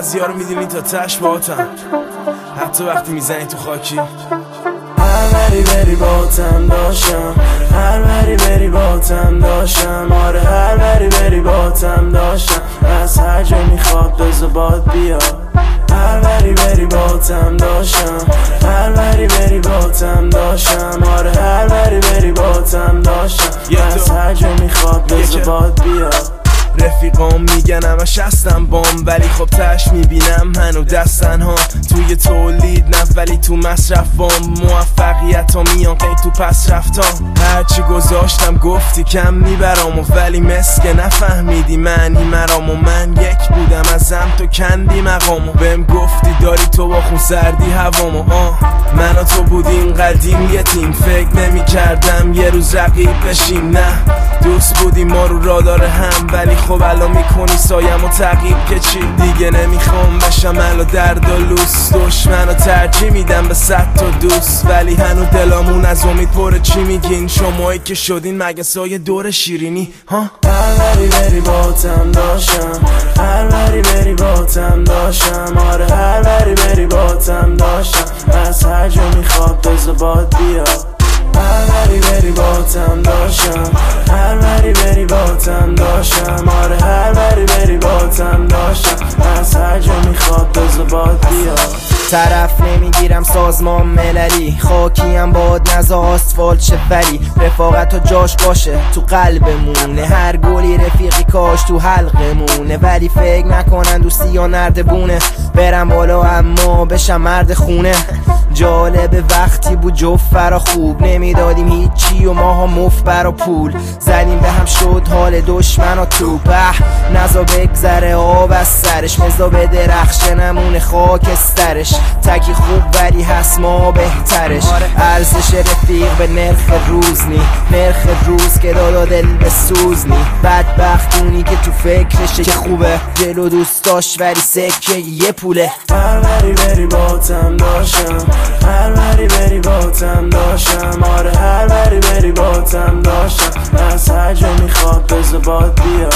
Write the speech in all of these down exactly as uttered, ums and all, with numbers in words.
بعضی ها رو میدونی تا تش باتم، حتی وقتی میزنی تو خاکی. هر بری بری باتم داشتم، هر بری بری باتم داشتم، آره هر بری بری باتم داشتم، از هر جا میخواد بزا باد بیا. هر بری بری باتم داشتم، هر بری بری باتم داشتم، آره هر بری بری باتم داشتم، از هر جا میخواد بزا باد بیا. رفیقام میگن همش هستم بام، ولی خب تش میبینم هنو دستن ها توی تولید نه ولی تو مصرفام. موفقیت ها میان قید تو پس رفتم، هرچی گذاشتم گفتی کم میبرام و ولی مسکه نفهمیدی معنی مرام. و من یک بودم ازم تو کندی مقامو، بهم گفتی داری تو با خون سردی هوامو. آه من و تو بودیم قدیم یه تیم، فکر نمی کردم یه روز رقیب بشیم. نه دوست بودیم ما رو رادار هم، ولی خب الان میکنی سایم و تعقیب که چی. دیگه نمیخوام بشم الو درد و لوس، دشمن رو ترجیح میدم به صد تا دوست، ولی هنو دلامون از امید پره. چی میگین شمایی که شدین مگه سایه دور شیرینی ها؟ هر بری بری باتم داشتم، هر بری بری باتم داشتم، آره هر بری بری باتم داشتم، از هر جا میخواد بزا باد بیا. هر بری بری باتم داشتم، هر بری بری باتم داشتم، آره هر بری بری باتم داشتم، از هر جا میخواد بزا باد بیا. طرف نمیگیرم سازمان مللی، خاکیم باد نزا آسفالت شه، ولی رفاقت و جاش باشه تو قلبمونه. هر گلی رفیقی کاش تو حلقمونه، ولی فکر نکنن دوستی یا نردبونه. برم بالا اما بشم مرد خونه. جالب وقتی بود جفت فرا خوب نمیدادیم هیچی و ماها مفت برا پول زدیم به هم، شد حال دشمن و تو به نزا بگذره آب از سرش، مزا به درخش نمونه خاک استرش. تکی خوب ولی هست ما بهترش، ارزش رفیق به نرخ روز نی، نرخ روز که دادا دل به سوز نی. بدبخت اونی که تو فکرشه که خوبه، دل و دوست داشت ولی سکه یه پوله. هر بری بری باتم داشتم، هر بری بری باتم داشتم، آره هر بری بری باتم داشتم، از هر جا میخواد بزا باد بیا.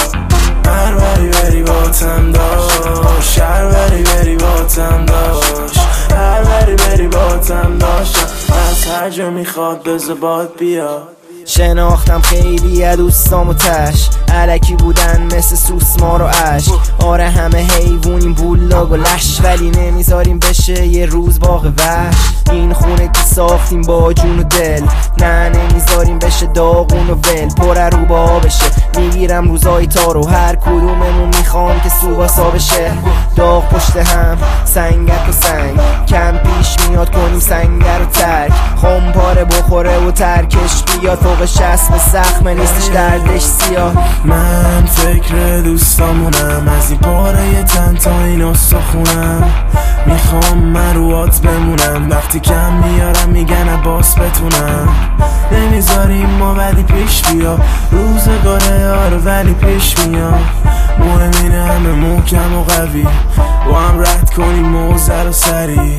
هر بری بری باتم داشت، هر بری بری باتم داشت، هر بری بری باتم داشتم، از هر جا میخواد بزا باد بیا. شناختم خیلی از دوستامو تش، علکی بودن مثل سوسمار و اش. آره همه حیوونیم بولاگ و لش، ولی نمیذاریم بشه یه روز باغ وحش. این خونه که ساختیم با جون و دل، نه نمیذاریم بشه داغون و ول. پر رو با بشه میگیرم روزای تارو، هر کدوممون میخوام که سوباسا بشه. داغ پشت هم سنگت و سنگ، کم پیش میاد کنیم سنگر و ترک. خم پاره بخوره و ترکش بیاد فوق شست، به سخمه نیستش دردش سیاه. من فکر دوستامونم، از این پاره تن تا این استخونم. میخوام من رو آت بمونم، وقتی کم میارم میگن عباس بتونم. نمیذاریم ما ولی پیش بیا، روزگاره یارو ولی پیش میاد. مهم اینه همه محکم و قوی، با هم رد کنیم موزه رو سری.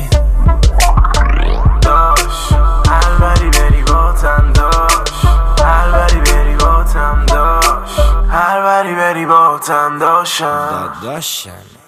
داش هر بری بری باتم داش، هر بری بری باتم داش، هر بری بری باتم داشتم داشتم.